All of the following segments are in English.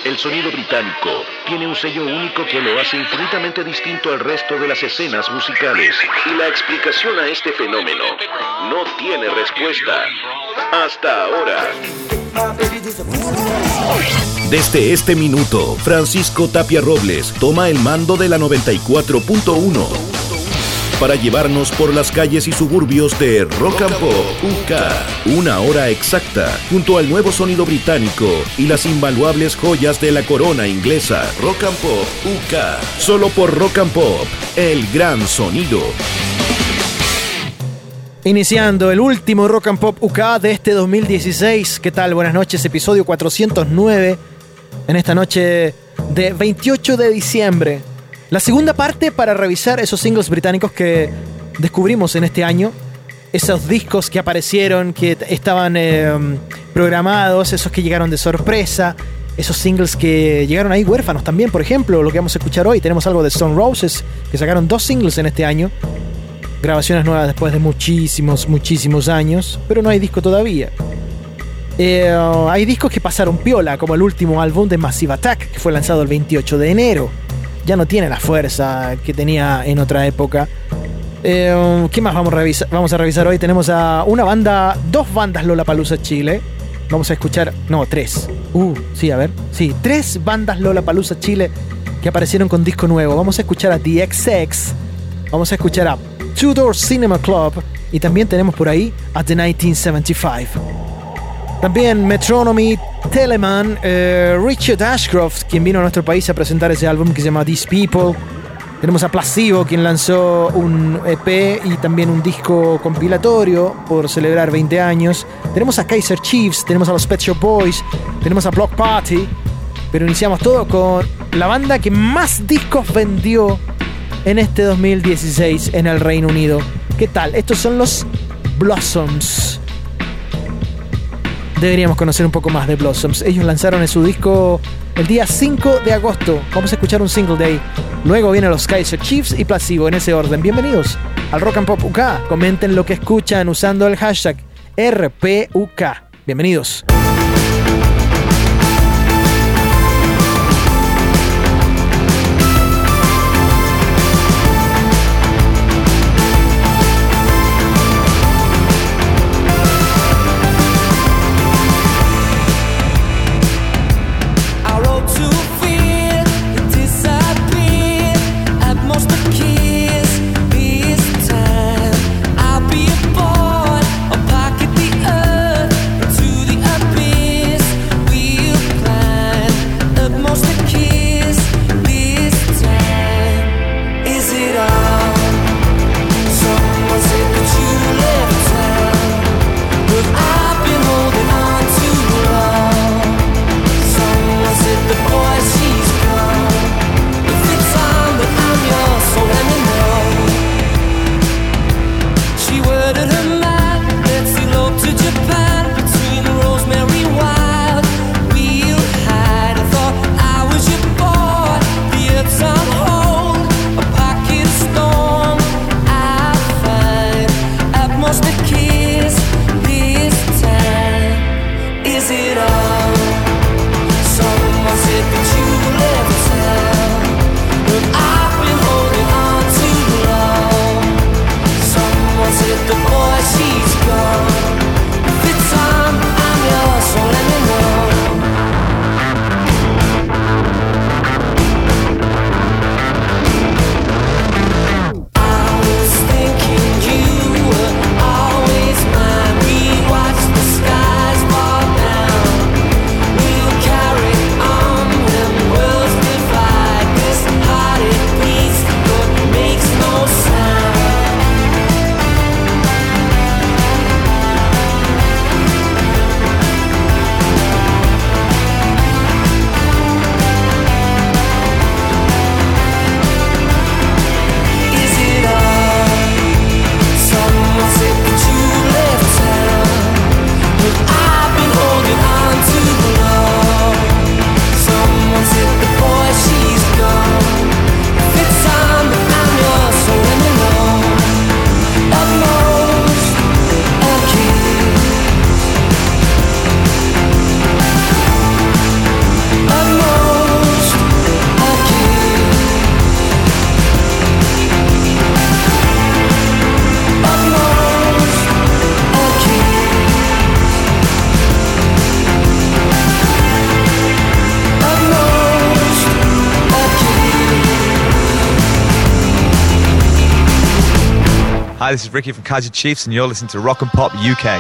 El sonido británico tiene un sello único que lo hace infinitamente distinto al resto de las escenas musicales. Y la explicación a este fenómeno no tiene respuesta. Hasta ahora. Desde este minuto, Francisco Tapia Robles toma el mando de la 94.1 para llevarnos por las calles y suburbios de Rock and Pop UK. Una hora exacta, junto al nuevo sonido británico y las invaluables joyas de la corona inglesa. Rock and Pop UK. Solo por Rock and Pop, el gran sonido. Iniciando el último Rock and Pop UK de este 2016. ¿Qué tal? Buenas noches, episodio 409. En esta noche de 28 de diciembre. La segunda parte para revisar esos singles británicos que descubrimos en este año. Esos discos que aparecieron, que estaban programados, esos que llegaron de sorpresa. Esos singles que llegaron ahí huérfanos también, por ejemplo, lo que vamos a escuchar hoy. Tenemos algo de Stone Roses, que sacaron 2 singles en este año. Grabaciones nuevas después de muchísimos años, pero no hay disco todavía. Hay discos que pasaron piola, como el último álbum de Massive Attack, que fue lanzado el 28 de enero. Ya no tiene la fuerza que tenía en otra época. ¿Qué más vamos a revisar hoy? Tenemos a dos bandas Lollapalooza Chile. Vamos a escuchar, 3. Sí, 3 bandas Lollapalooza Chile que aparecieron con disco nuevo. Vamos a escuchar a The XX, vamos a escuchar a Two Door Cinema Club y también tenemos por ahí a The 1975. También Metronomy, Telemann, Richard Ashcroft, quien vino a nuestro país a presentar ese álbum que se llama These People. Tenemos a Placebo, quien lanzó un EP y también un disco compilatorio por celebrar 20 años. Tenemos a Kaiser Chiefs, tenemos a los Pet Shop Boys, tenemos a Block Party. Pero iniciamos todo con la banda que más discos vendió en este 2016 en el Reino Unido. ¿Qué tal? Estos son los Blossoms. Deberíamos conocer un poco más de Blossoms. Ellos lanzaron su disco el día 5 de agosto. Vamos a escuchar un single day. Luego vienen los Kaiser Chiefs y Placebo en ese orden. Bienvenidos al Rock and Pop UK. Comenten lo que escuchan usando el hashtag RPUK. Bienvenidos. Hi, this is Ricky from Kaiser Chiefs, and you're listening to Rock and Pop UK.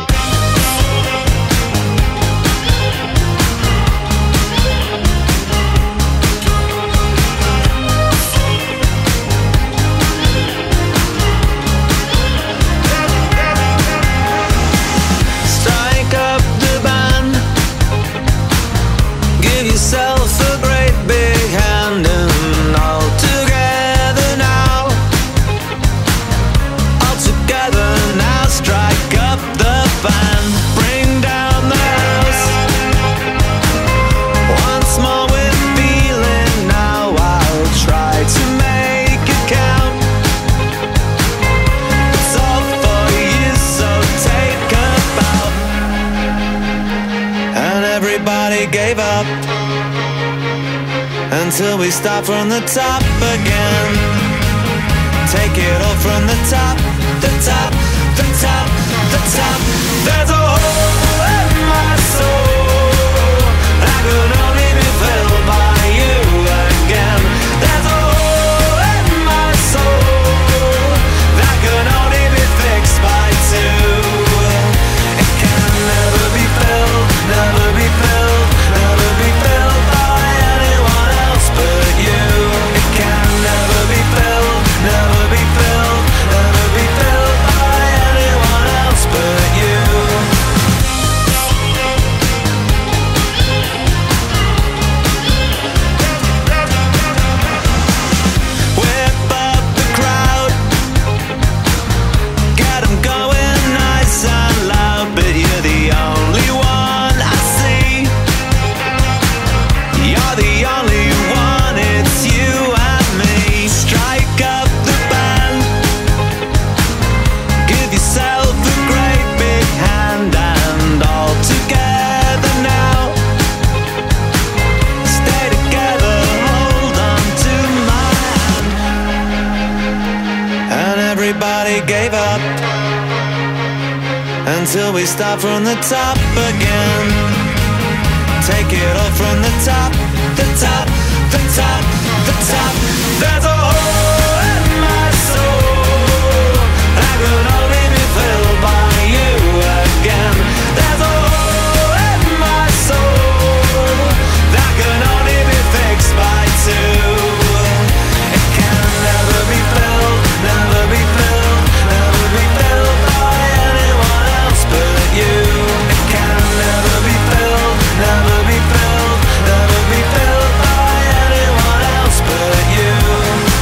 Gave up until we start from the top again. Take it all from the top, the top, the top, the top. There's a hole in my soul that could only be filled by you again. There's a hole in my soul that could only be fixed by two. It can never be filled, never be filled, never be filled by anyone else but you. It can never be filled, never be filled, never be filled by anyone else but you. Whip up the crowd, get 'em going nice and loud, but you're the only one I see. You're the only one, it's you and me. Strike up the band, give yourself a great big hand, and all together now. Stay together, hold on to my hand. And everybody gave up until we start from the top again. Take it all from the top, the top, the top, the top. There's a hole in my soul that could only be filled by you again. There's a hole in my soul that can only be fixed by two. It can never be filled, never be filled, never be filled by anyone else but you. It can never be filled, never be filled, never be filled by anyone else but you.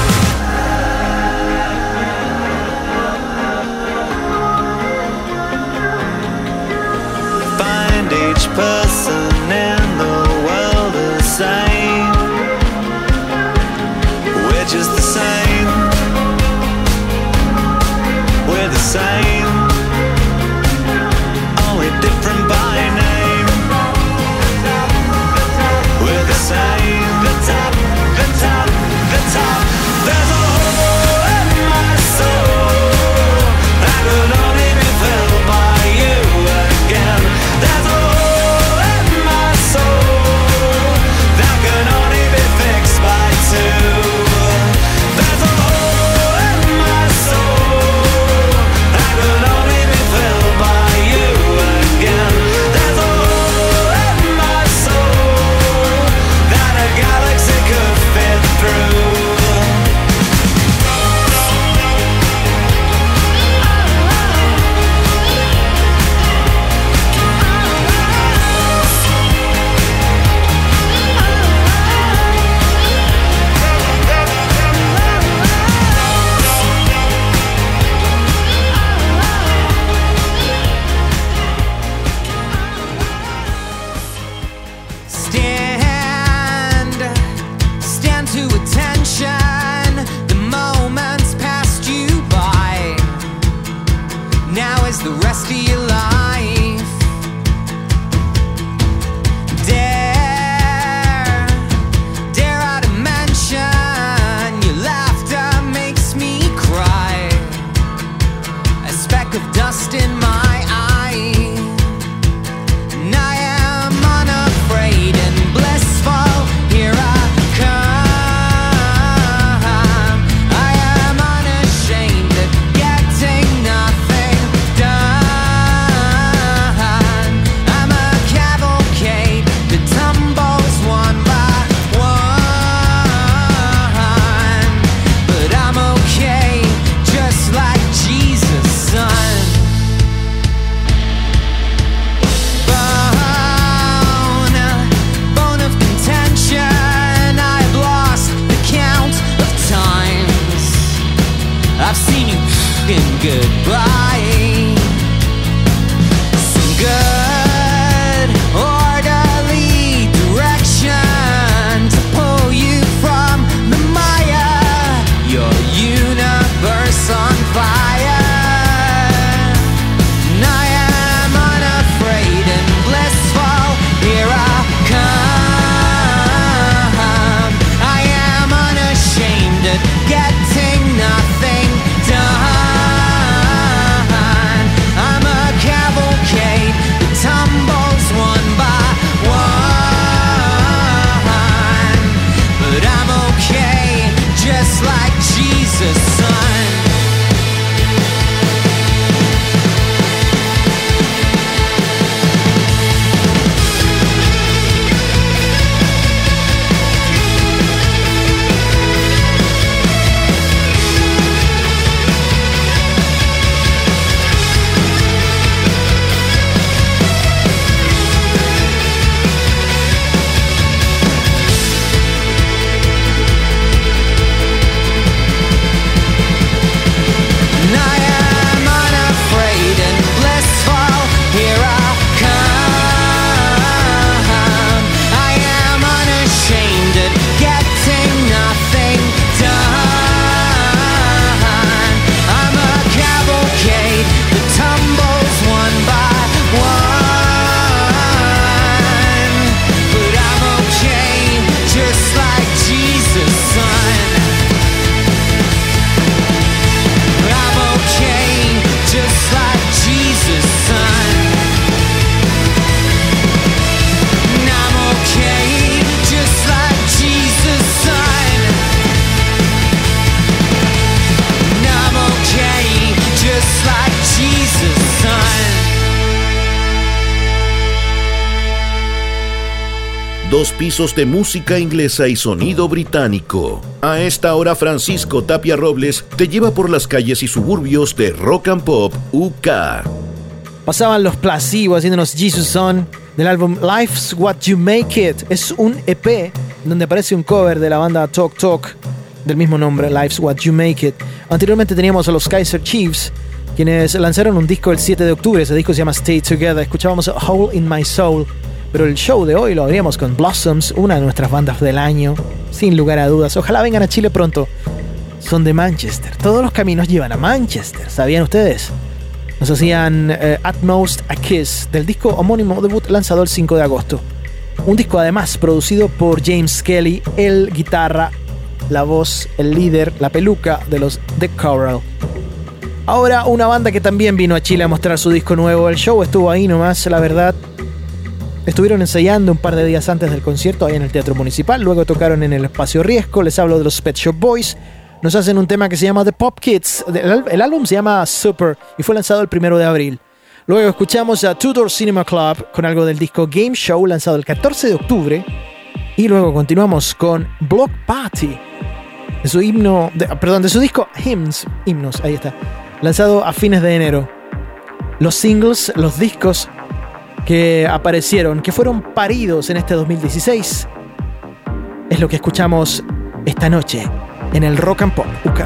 2 pisos de música inglesa y sonido británico. A esta hora, Francisco Tapia Robles te lleva por las calles y suburbios de Rock and Pop UK. Pasaban los Placebo haciéndonos Jesus Son del álbum Life's What You Make It. Es un EP donde aparece un cover de la banda Talk Talk del mismo nombre, Life's What You Make It. Anteriormente teníamos a los Kaiser Chiefs, quienes lanzaron un disco el 7 de octubre. Ese disco se llama Stay Together. Escuchábamos A Hole in My Soul. Pero el show de hoy lo abríamos con Blossoms, una de nuestras bandas del año, sin lugar a dudas. Ojalá vengan a Chile pronto. Son de Manchester. Todos los caminos llevan a Manchester. ¿Sabían ustedes? Nos hacían At Most a Kiss, del disco homónimo debut lanzado el 5 de agosto. Un disco además producido por James Kelly, el guitarra, la voz, el líder, la peluca de los The Coral. Ahora una banda que también vino a Chile a mostrar su disco nuevo. El show estuvo ahí nomás, la verdad. Estuvieron ensayando un par de días antes del concierto ahí en el Teatro Municipal. Luego tocaron en el Espacio Riesgo. Les hablo de los Pet Shop Boys. Nos hacen un tema que se llama The Pop Kids. El álbum se llama Super y fue lanzado el 1 de abril. Luego escuchamos a Tudor Cinema Club con algo del disco Game Show lanzado el 14 de octubre. Y luego continuamos con Block Party de su de su disco Hymns, ahí está, lanzado a fines de enero. Los singles, los discos que aparecieron, que fueron paridos en este 2016, es lo que escuchamos esta noche en el Rock and Pop UK.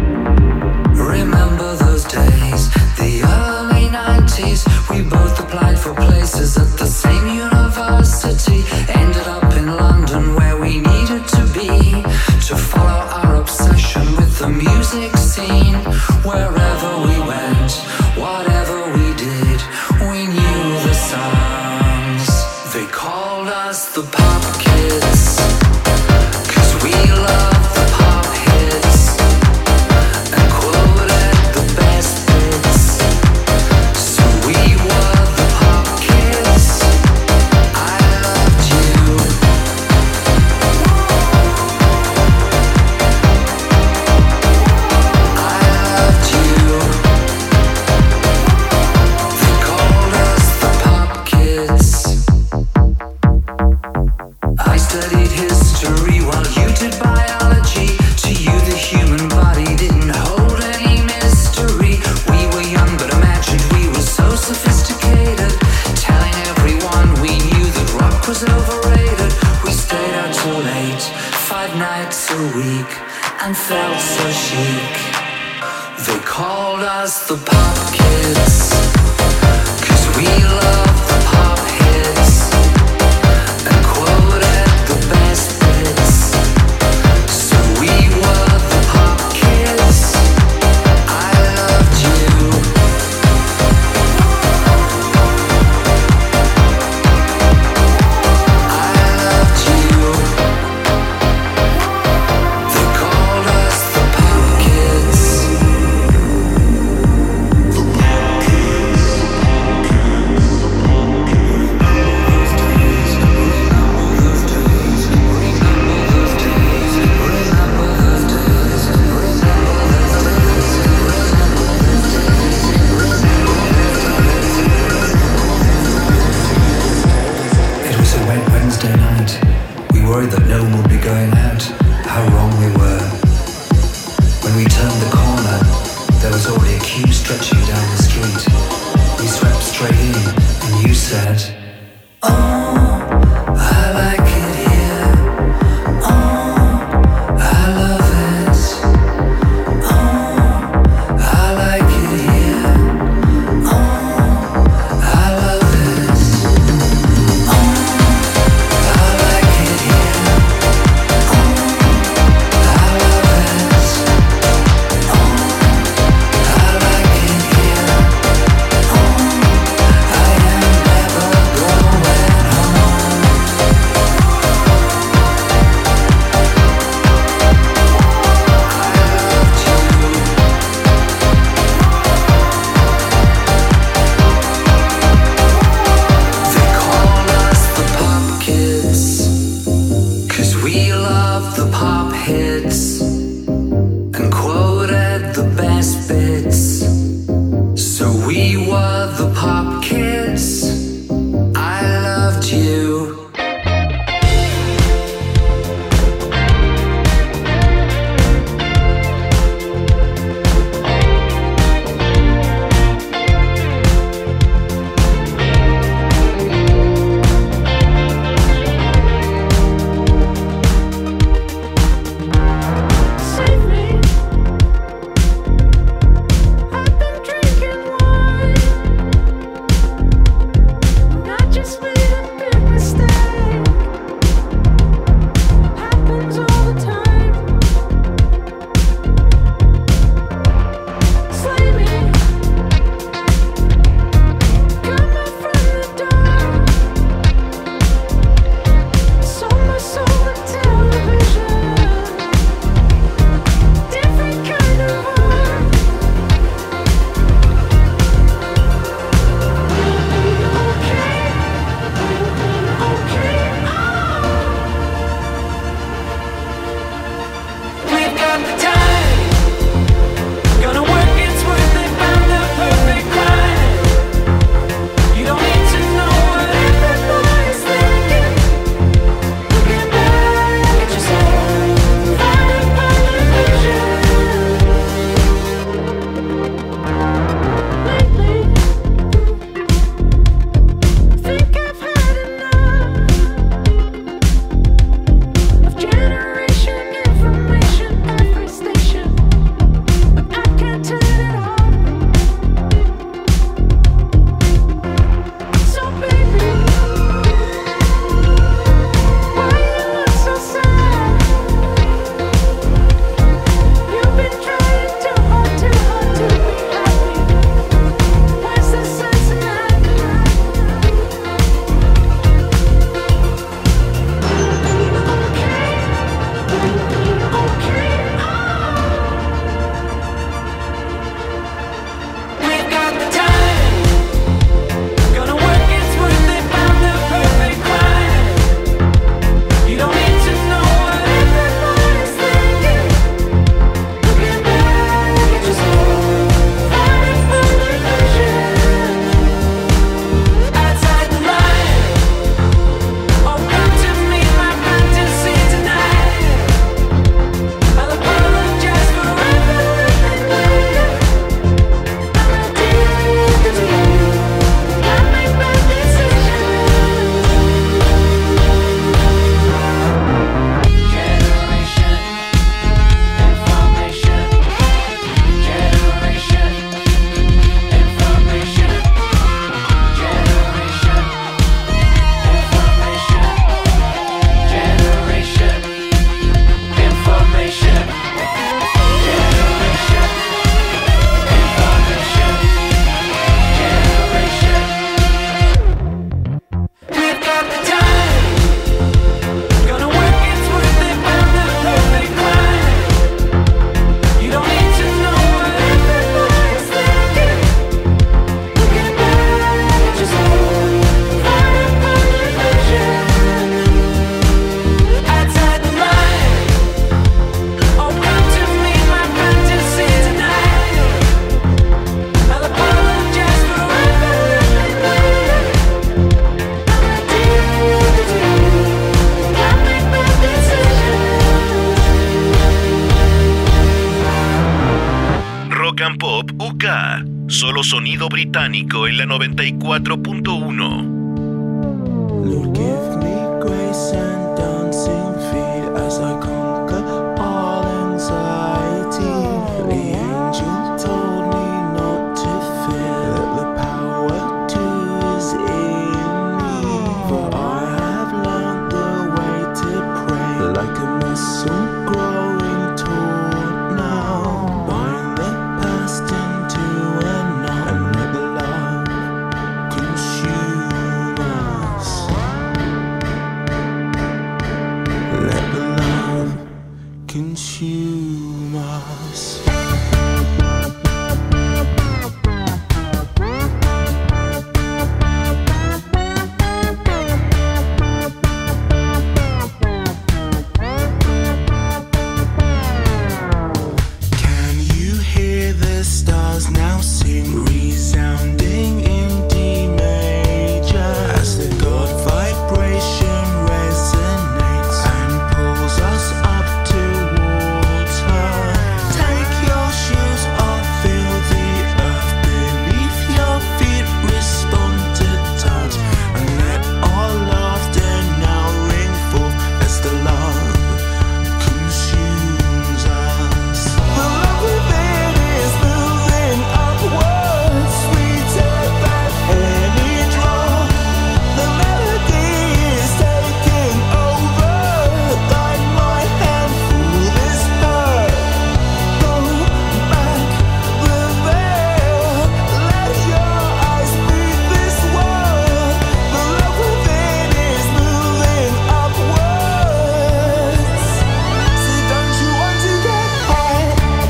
Remember those days, the early 90s. We both applied for places at the same university. Ended up in London where we needed to be, to follow our obsession with the music scene. Wherever we went, whatever we did, we knew the songs. They called us the Pop Kids, 'cause we love the pop hits and quoted the best bits. So we were the Pop Kids. I loved you. I loved you. They called us the Pop Kids. I studied history while you did biology. To you the human body didn't hold any mystery. We were young but imagined we were so sophisticated, telling everyone we knew that rock was overrated. We stayed out till late, 5 nights a week, and felt so chic. They called us the Pop Kids, 'cause we love the pop hits and quoted the best bits. So we were the Pop Kids. I loved you. I loved you. They called us the Pop Kids. It was a wet Wednesday night. We worried that no one would be going out. How wrong we were. When we turned the corner, there was already a queue stretching down the street. We swept straight in, and you said, "Oh, I like it here. Oh, I love it. Oh, I like it here. Oh, I love it. Oh, I like it here. Oh, I love it. Oh, I like it here. Oh, I am never going home. They call us the Pop Kids, 'cause we love the pop hits and quoted the best bits. So we were the Pop Kids. I loved you. Solo sonido británico en la 94.1. Lord, give me grace and dancing feet as I conquer all anxiety. The angel told me not to fear, that the power to is in me. For I have learned the way to pray, like a muscle growing taut now. Bind the past into a knot and let the love consume us. Let the love consume us. Can you hear the stars now sing, resounding in D major, as the God vibration resonates and pulls us up towards her? Take your shoes off, feel the earth beneath your feet, respond to touch, and let our laughter now ring forth as the love consumes us. The love within is moving upwards, sweeter than any drop. The melody is taking over, guide my hand through this hurt. Pull back the veil, let your eyes meet this world. The love within is moving upwards. So don't you want to get high?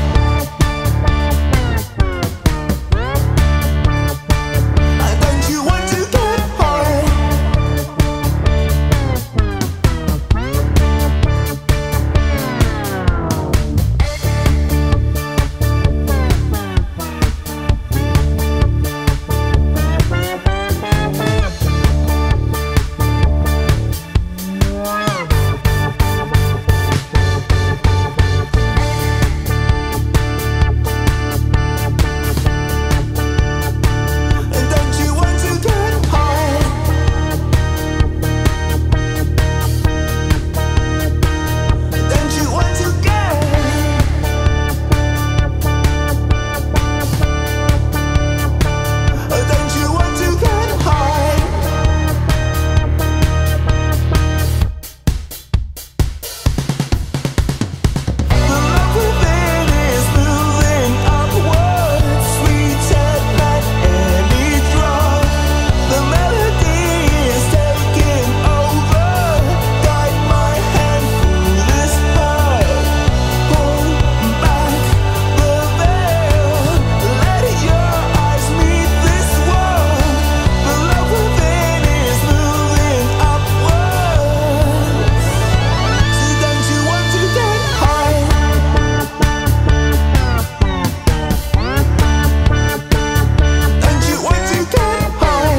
Don't you want to get high? Don't you want to get high? Don't you want to get? Don't you want to get high? The love within is moving upwards, sweeter than any drop. The melody is taking over, guide my hand through this hurt. Pull back the veil, let your eyes meet this world. The love within is moving upwards. So don't you want to get high? Don't you want to get high?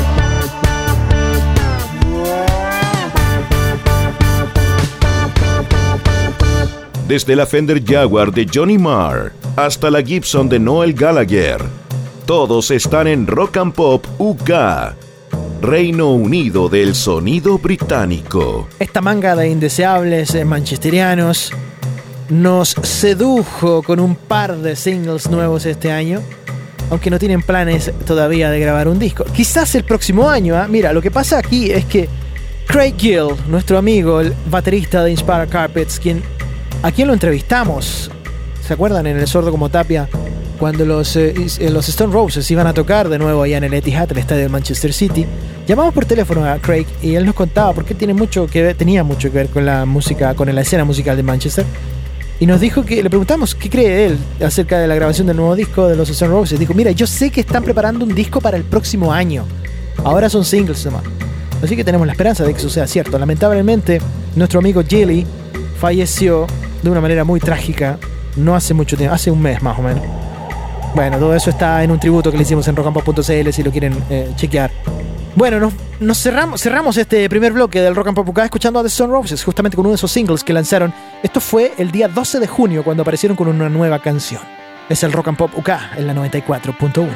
Desde la Fender Jaguar de Johnny Marr hasta la Gibson de Noel Gallagher, todos están en Rock and Pop UK, Reino Unido del sonido británico. Esta manga de indeseables manchesterianos nos sedujo con un par de singles nuevos este año, aunque no tienen planes todavía de grabar un disco. Quizás el próximo año, ¿eh? Mira, lo que pasa aquí es que Craig Gill, nuestro amigo, el baterista de Inspired Carpets, a quien lo entrevistamos, ¿se acuerdan? En El Sordo como Tapia, cuando los Stone Roses iban a tocar de nuevo allá en el Etihad, el estadio de Manchester City. Llamamos por teléfono a Craig y él nos contaba porque tenía mucho que ver con la música, con la escena musical de Manchester. Y nos dijo que, le preguntamos qué cree él acerca de la grabación del nuevo disco de los Stone Roses. Dijo, mira, yo sé que están preparando un disco para el próximo año. Ahora son singles nomás. Así que tenemos la esperanza de que eso sea cierto. Lamentablemente, nuestro amigo Gilly falleció de una manera muy trágica no hace mucho tiempo, hace un mes más o menos. Bueno, todo eso está en un tributo que le hicimos en rockandpop.cl si lo quieren chequear. Bueno, nos cerramos este primer bloque del Rock and Pop UK escuchando a The Stone Roses, justamente con uno de esos singles que lanzaron. Esto fue el día 12 de junio cuando aparecieron con una nueva canción. Es el Rock and Pop UK en la 94.1.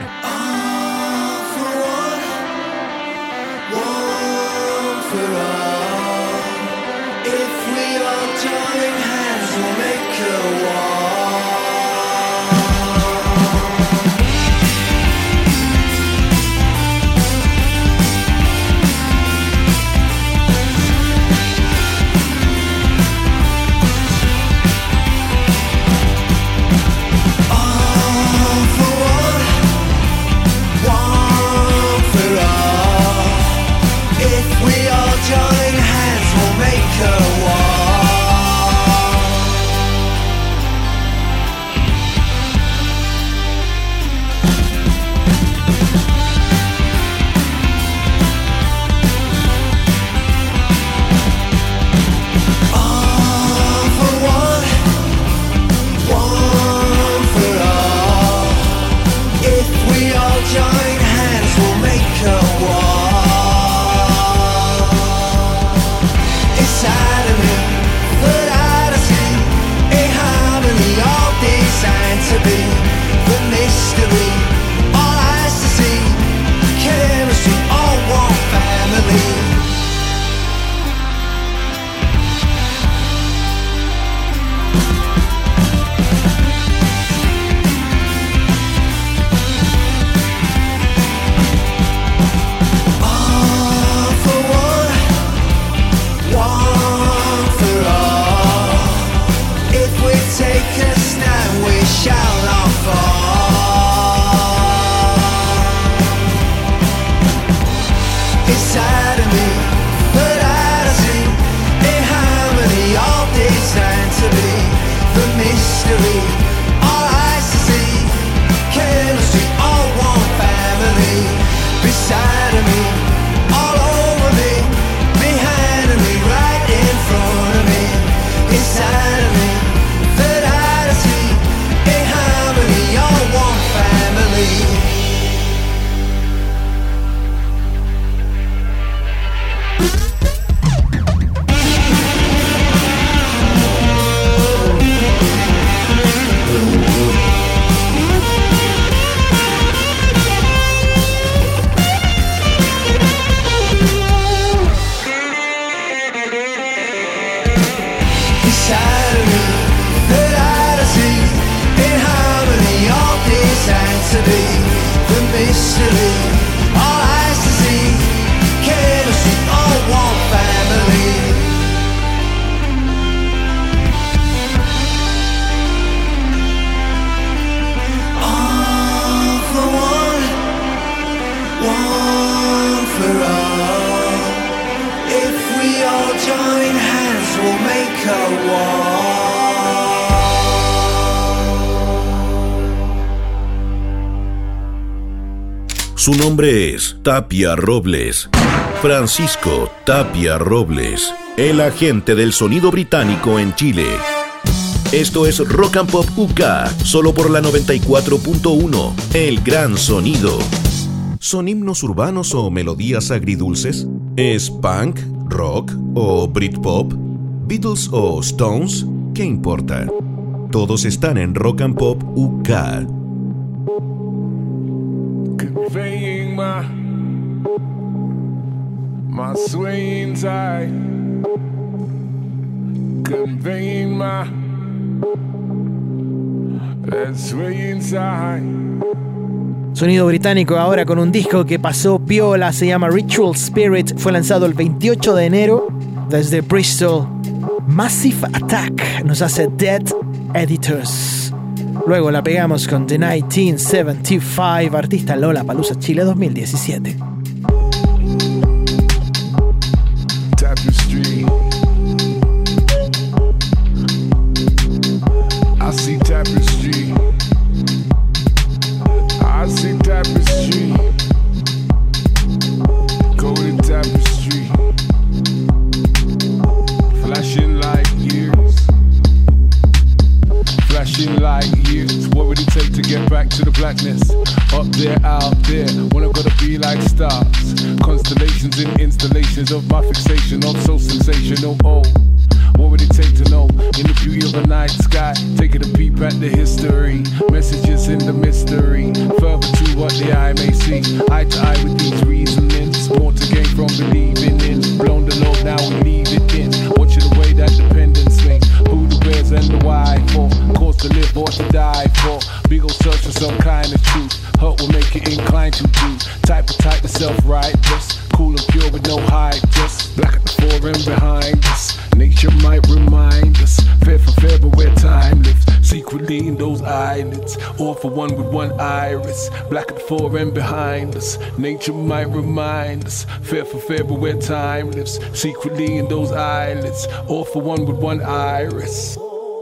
Su nombre es Tapia Robles. Francisco Tapia Robles, el agente del sonido británico en Chile. Esto es Rock and Pop UK, solo por la 94.1, el gran sonido. ¿Son himnos urbanos o melodías agridulces? ¿Es punk, rock o Britpop? ¿Beatles o Stones? ¿Qué importa? Todos están en Rock and Pop UK. Conveying my swaying tide, conveying that swaying tide. Sonido británico ahora con un disco que pasó piola, se llama Ritual Spirit, fue lanzado el 28 de enero desde Bristol. Massive Attack nos hace Dead Editors. Luego la pegamos con The 1975, artista Lollapalooza Chile 2017. Tapestry. I see tapestry. I see tapestry. Golden tapestry. Flashing like years. Flashing like years. What would it take to get back to the blackness? Up there, out there. When I'm gonna be like stars. Constellations and installations of my fixation. Of so sensational. Oh, What would it take to know? In the beauty of a night sky, taking a peep at the history. Messages in the mystery, further to what the eye may see. Eye to eye with these reasonings, more to gain from believing in. Blown the load, now we leave it in. Watching the way that dependence swings. Who the where's and the why for? Cause to live or to die for. Big ol' search for some kind of truth. Hurt will make you inclined to do. Type of self-righteous. Cool and pure with no hype. Just black at the fore and behind us. Nature might remind us. Fair for fair, but where time lives. Secretly in those eyelids. All for one with one iris. Black at the fore and behind us. Nature might remind us. Fair for fair, but where time lives. Secretly in those eyelids. All for one with one iris.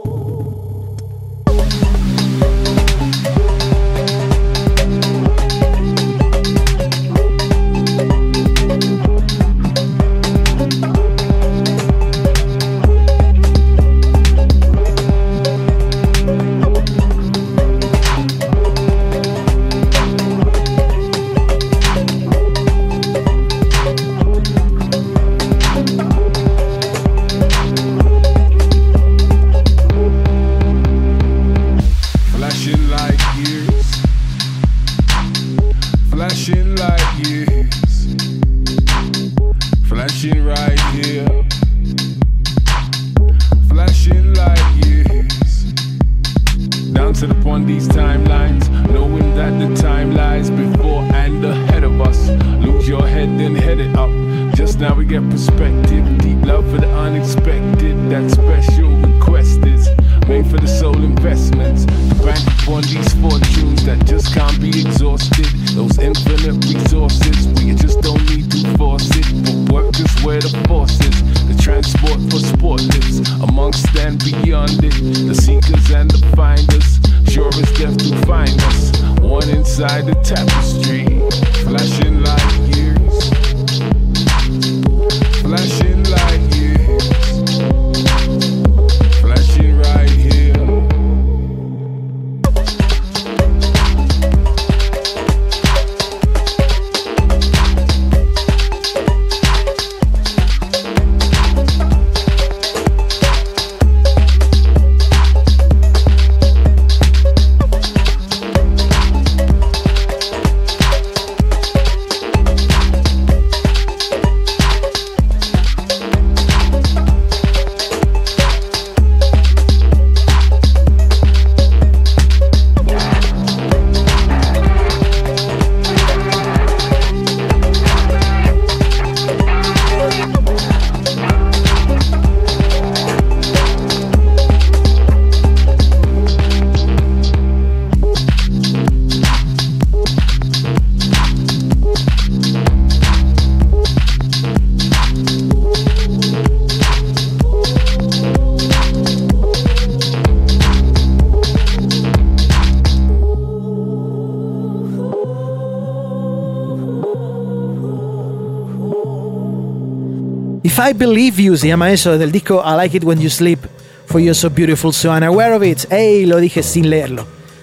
If I Believe You se llama eso, del disco I Like It When You Sleep, For You're So Beautiful, So Unaware of It. ¡Ey! Lo dije sin leerlo.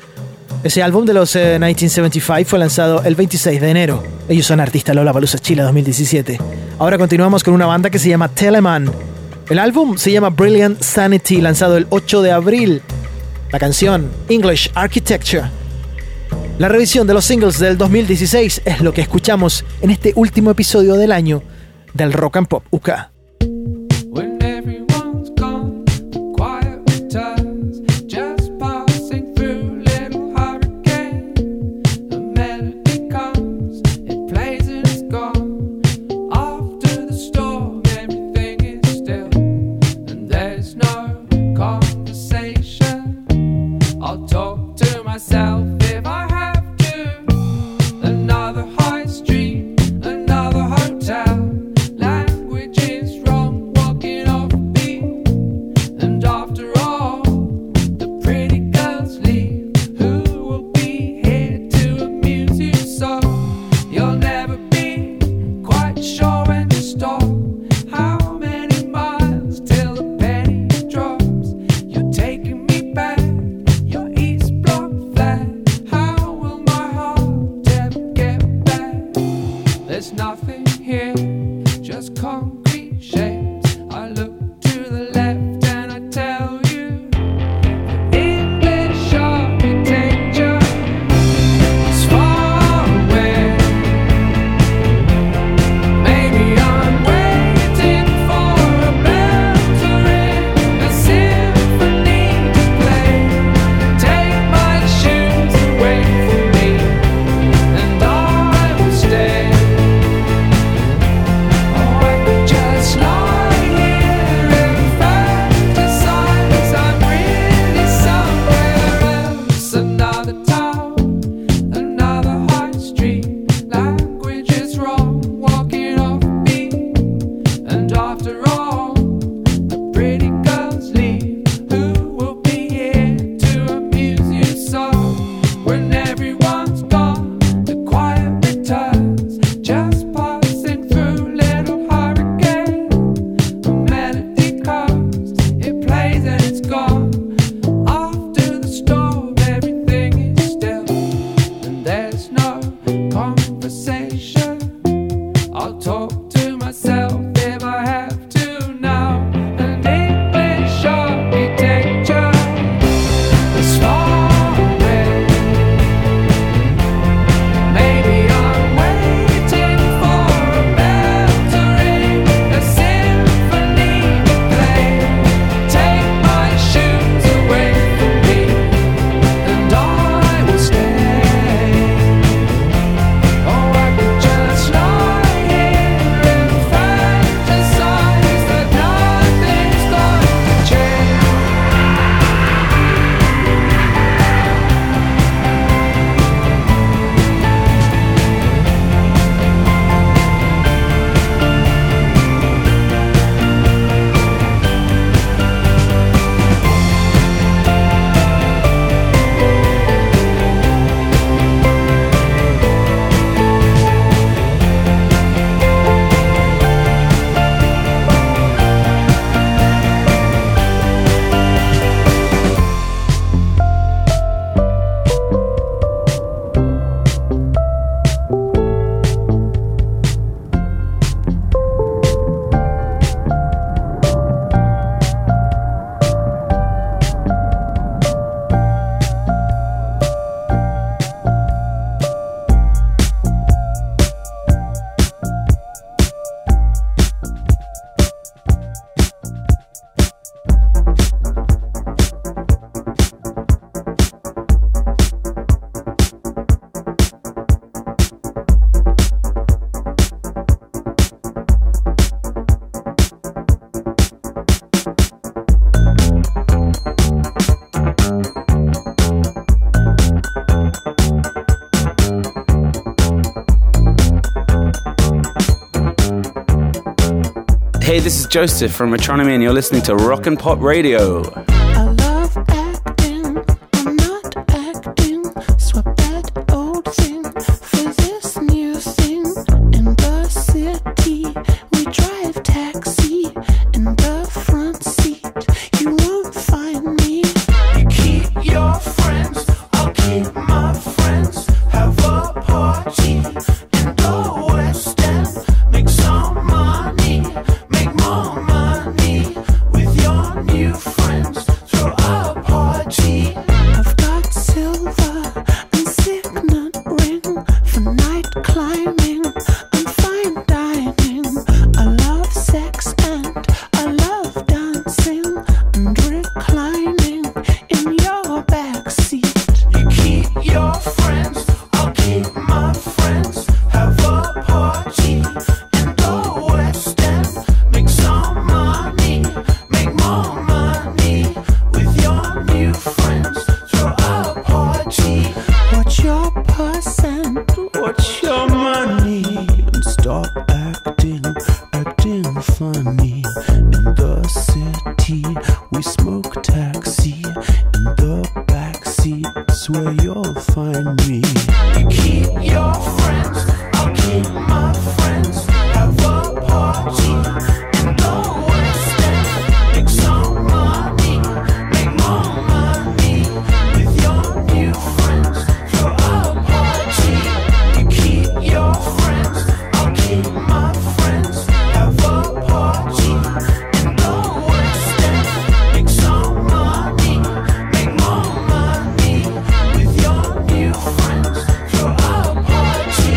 Ese álbum de los 1975 fue lanzado el 26 de enero. Ellos son artistas Lollapalooza Chile 2017. Ahora continuamos con una banda que se llama Telemann. El álbum se llama Brilliant Sanity, lanzado el 8 de abril. La canción English Architecture. La revisión de los singles del 2016 es lo que escuchamos en este último episodio del año del Rock and Pop UK. Another high street, another hotel. Language is this is Joseph from Metronomy, and you're listening to Rock and Pop Radio. I love acting, I'm not acting. Swap that old thing for this new thing. In the city, we drive taxi. In the front seat, you won't find me. You keep your friends, I'll keep my friends. Have a party in the West End. Make some money, make more money with your new friends. Throw a party. I've got silver and signet ring for night climbing and fine dining. I love sex and I love dancing and reclining in your backseat. You keep your friends, I'll keep my friends. Have a party in the West End. Make some money, make more money with your new friends. Throw a party. Watch your percent, watch your money, and stop acting funny. In the city, we smoke taxi. In the backseat's where you'll find me. You keep your friends, I'll keep my friends. Have a party in the West End. Make some money, make more money with your new friends. Throw a party. You keep your friends, I'll keep my friends. Have a party in the West End. Make some money, make more money with your new friends. Throw a party.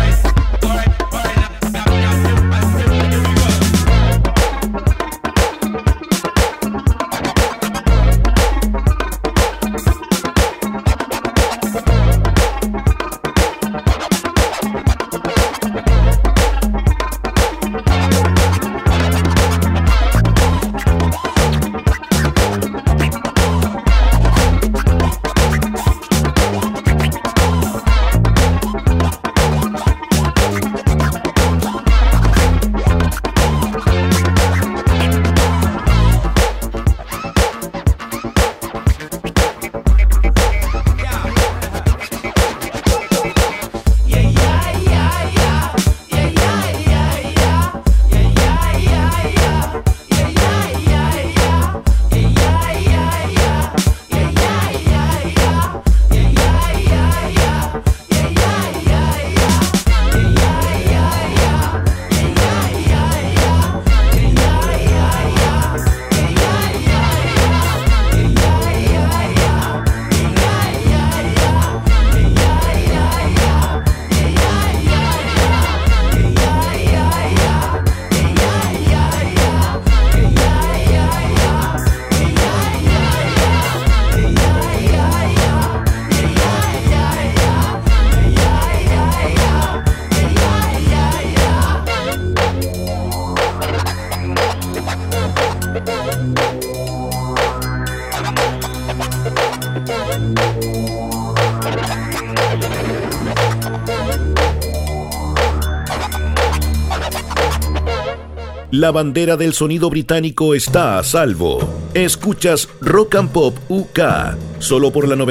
La bandera del sonido británico está a salvo. Escuchas Rock and Pop UK, solo por la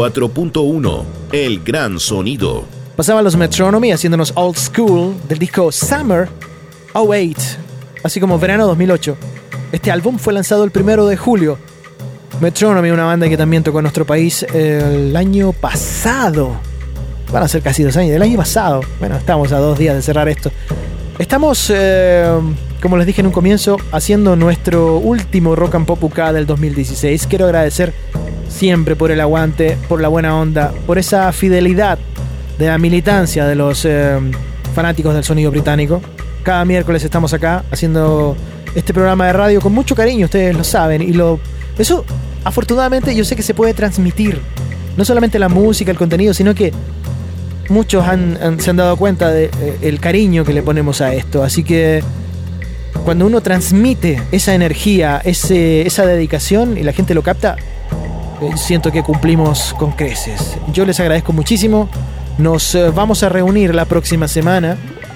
94.1, el gran sonido. Pasaban los Metronomy haciéndonos Old School del disco Summer 08, así como Verano 2008. Este álbum fue lanzado el 1 de julio. Metronomy, una banda que también tocó en nuestro país el año pasado. Van a ser casi 2 años, del año pasado. Bueno, estamos a 2 días de cerrar esto. Estamos, como les dije en un comienzo, haciendo nuestro último Rock and Pop UK del 2016. Quiero agradecer siempre por el aguante, por la buena onda, por esa fidelidad de la militancia de los fanáticos del sonido británico. Cada miércoles estamos acá haciendo este programa de radio con mucho cariño, ustedes lo saben. Y eso, afortunadamente, yo sé que se puede transmitir. No solamente la música, el contenido, sino que muchos se han dado cuenta del cariño que le ponemos a esto. Así que cuando uno transmite esa energía, esa dedicación y la gente lo capta, siento que cumplimos con creces. Yo les agradezco muchísimo. Nos vamos a reunir la próxima semana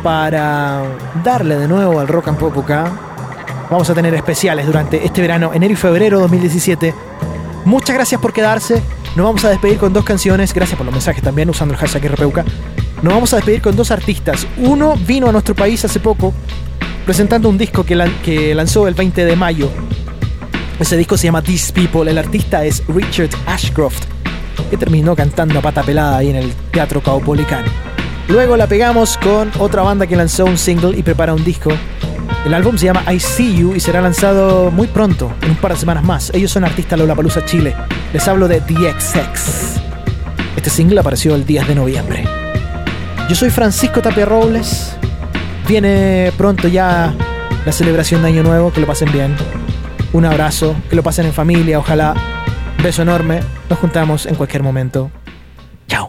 para darle de nuevo al Rock and Pop UK. Vamos a tener especiales durante este verano, enero y febrero 2017. Muchas gracias por quedarse. Nos vamos a despedir con 2 canciones. Gracias por los mensajes también, usando el hashtag RPUK. Nos vamos a despedir con 2 artistas. Uno vino a nuestro país hace poco, presentando un disco que lanzó el 20 de mayo. Ese disco se llama These People. El artista es Richard Ashcroft, que terminó cantando a pata pelada ahí en el Teatro Caupolicán. Luego la pegamos con otra banda que lanzó un single y prepara un disco. El álbum se llama I See You y será lanzado muy pronto, en un par de semanas más. Ellos son artistas Lollapalooza Chile. Les hablo de The XX. Este single apareció el 10 de noviembre. Yo soy Francisco Tapia Robles. Viene pronto ya la celebración de Año Nuevo. Que lo pasen bien. Un abrazo. Que lo pasen en familia, ojalá. Beso enorme. Nos juntamos en cualquier momento. Chao.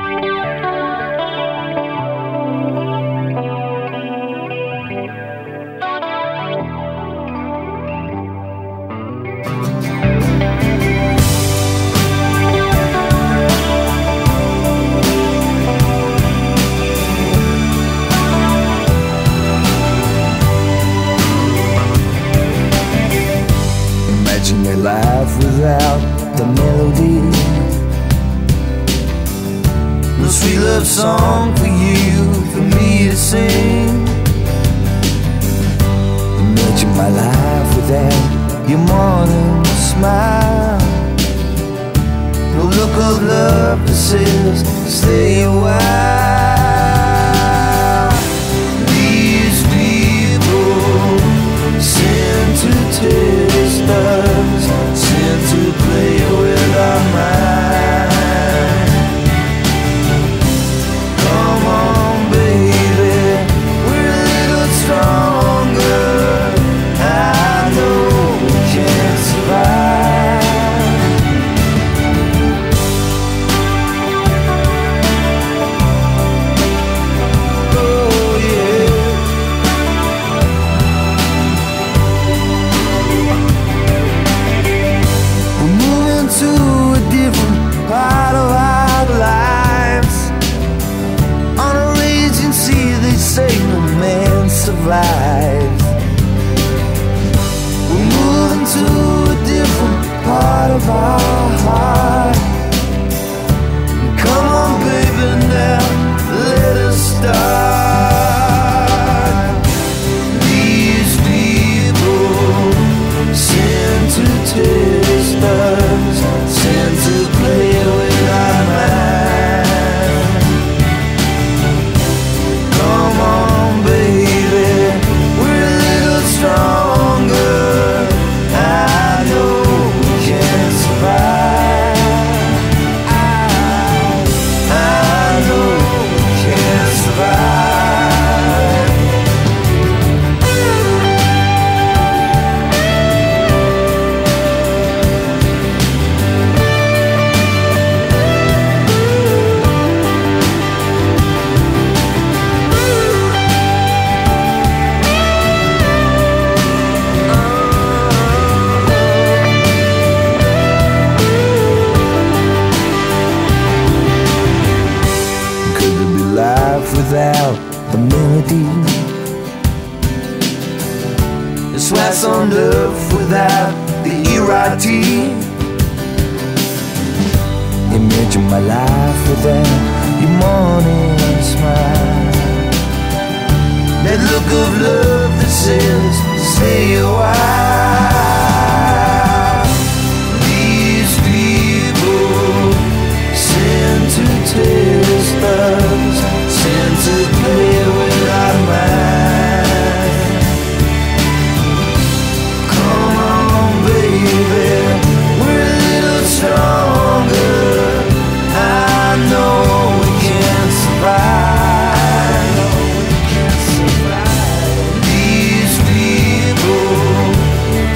Imagine your life without the melody. No sweet love song for you, for me to sing. Imagine my life without your morning smile. No look of love that says stay a while. These people sent to test us, sent to play with our mind. Come on, baby, we're a little stronger. I know we can survive. Oh yeah. We're moving to a different part of our lives. On a raging sea, they say no man survives. We're moving to a different part of our heart. Come on, baby, now let us start. These people sent to test us, sent to play with our mind. Come on, baby, we're a little stronger. I know we can survive. I know we can survive. Could there be life without the melody? Is why some love without the erotic? Imagine my life without your morning smile. That look of love that says stay a while. These people sent to test us, sent to play with our mind. Come on, baby, we're a little stronger. I know we can survive. These people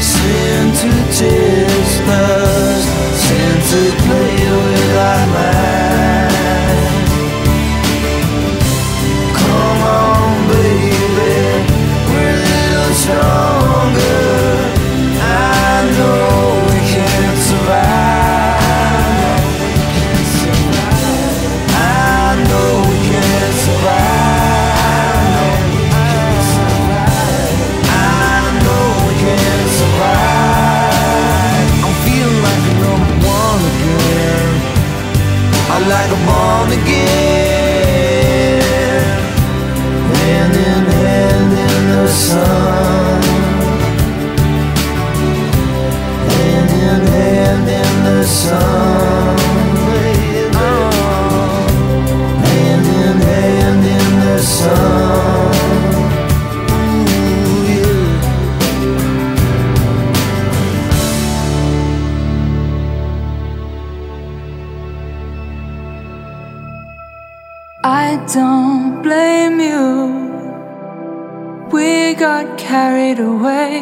don't blame you. We got carried away.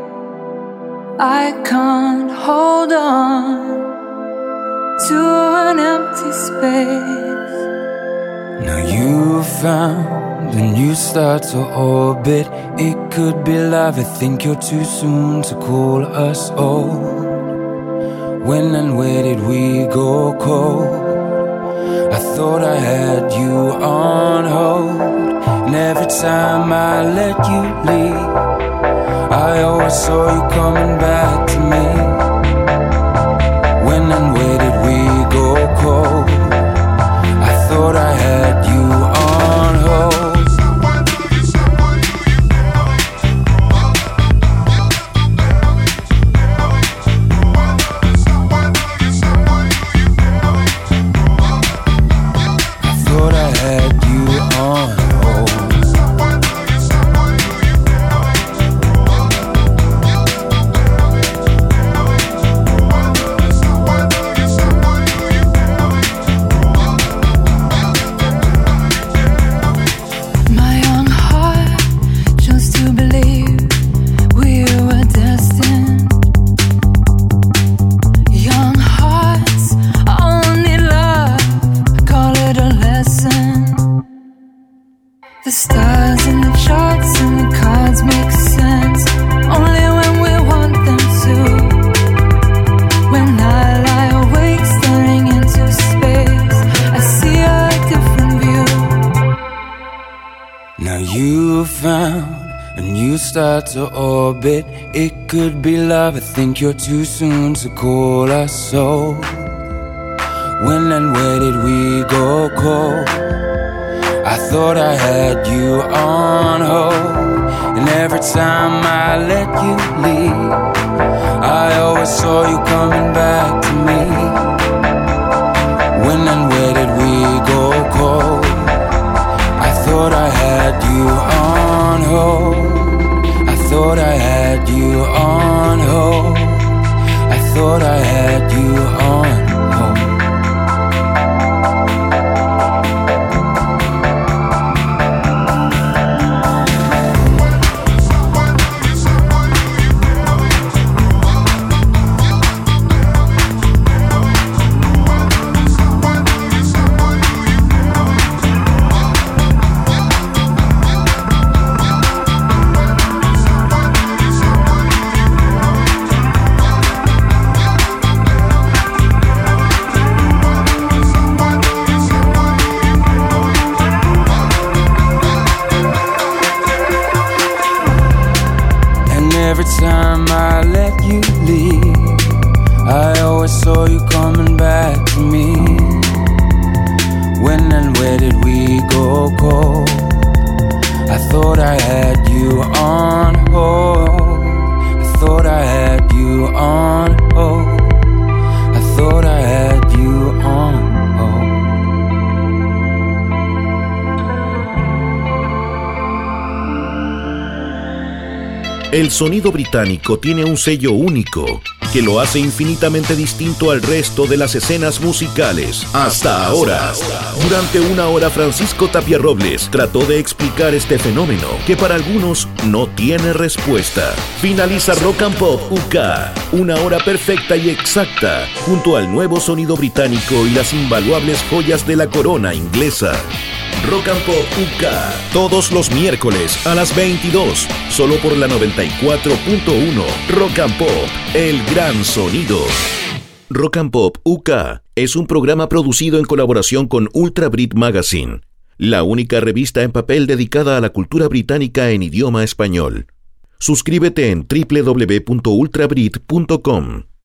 I can't hold on to an empty space. Now you found a new star to orbit. It could be love. I think you're too soon to call us old. When and where did we go cold? I thought I had you on hold, and every time I let you leave, I always saw you coming back to me. When and where did we go cold? I thought I had you on hold. The stars and the charts and the cards make sense only when we want them to. When I lie awake staring into space, I see a different view. Now you found a new star to orbit. It could be love. I think you're too soon to call us so. When and where did we go cold? I thought I had you on hold, and every time I let you leave, I always saw you coming back to me. When and where did we go cold? I thought I had you on hold. I thought I had you on hold. I thought I had you on hold. Every time I let you leave, I always saw you coming back to me. When and where did we go cold? I thought I had you on hold. I thought I had you on hold. I thought I had you on hold. El sonido británico tiene un sello único que lo hace infinitamente distinto al resto de las escenas musicales. Hasta ahora. Durante una hora, Francisco Tapia Robles trató de explicar este fenómeno que para algunos no tiene respuesta. Finaliza Rock and Pop UK, una hora perfecta y exacta, junto al nuevo sonido británico y las invaluables joyas de la corona inglesa. Rock and Pop UK, todos los miércoles a las 22, solo por la 94.1. Rock and Pop, el gran sonido. Rock and Pop UK es un programa producido en colaboración con Ultra Brit Magazine, la única revista en papel dedicada a la cultura británica en idioma español. Suscríbete en www.ultrabrit.com.